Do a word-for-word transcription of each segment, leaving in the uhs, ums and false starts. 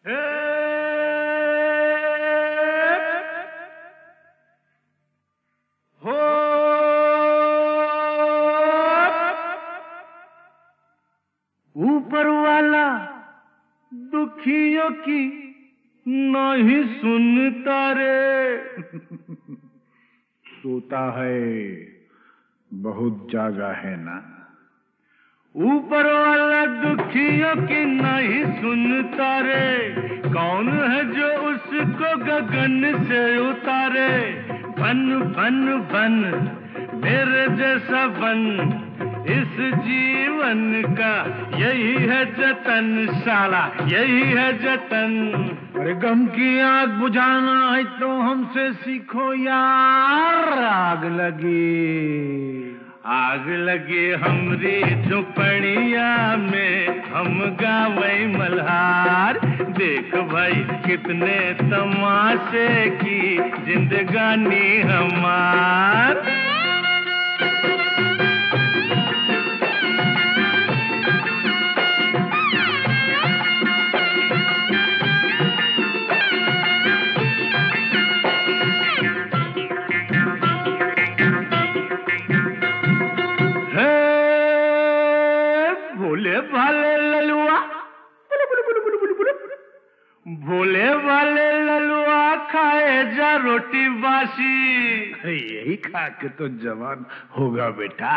हे हो ऊपर वाला दुखियों की नहीं सुनता रे। सोता है, बहुत जागा है ना। ऊपर वाला दुखियों की नहीं सुनता रे। कौन है जो उसको गगन से उतारे। बन बन बन मेरे जैसा बन, इस जीवन का यही है जतन, साला यही है जतन। अरे गम की आग बुझाना है तो हमसे सीखो यार। आग लगी आग लगी हमरी झुपड़िया में, हम गावे मल्हार। देख भाई कितने तमाशे की जिंदगानी हमार। भोले भाले ललुआ, भोले भाले ललुआ खाए जा रोटी बासी। यही खा के तो जवान होगा बेटा।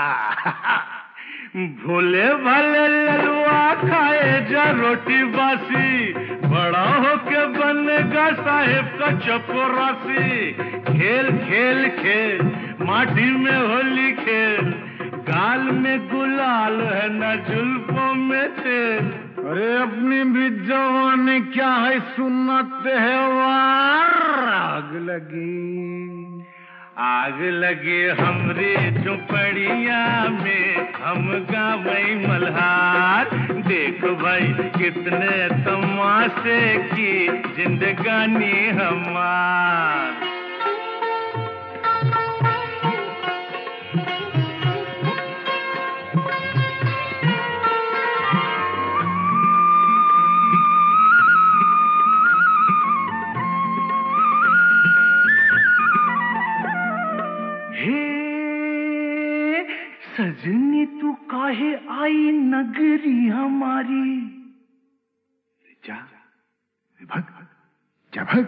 भोले भाले ललुआ खाए जा रोटी बासी, बड़ा होके बनेगा साहेब का चपरासी। खेल खेल खेल माटी में होली खेल, गाल में गुलाल है न जुल्फों में तेल। अरे अपनी भी जवानी क्या है सुन्नत है वार। आग लगी आग लगी हमरी झुपड़िया में, हम गावे मल्हार। देख भाई कितने तमाशे की जिंदगानी हमार। सजनी तू काहे आई नगरी हमारी। जा भग जा भग।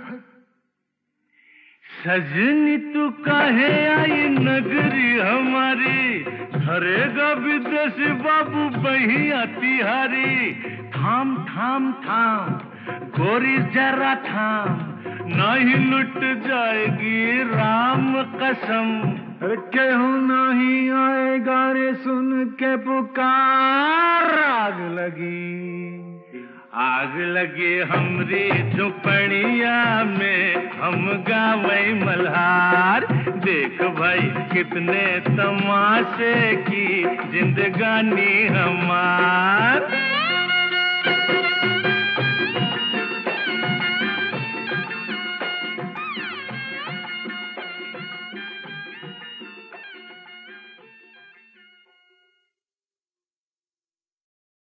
सजनी तू काहे आई नगरी हमारी, धरेगा विदेशी बाबू बहिया तिहारी। थाम थाम थाम गोरी जरा थाम, नहीं लुट जाएगी राम कसम। केहू नहीं आएगा रे सुन के पुकार। आग लगी आग लगी हमरी झुपड़िया में, हम गावे मल्हार। देख भाई कितने तमाशे की जिंदगानी हमार।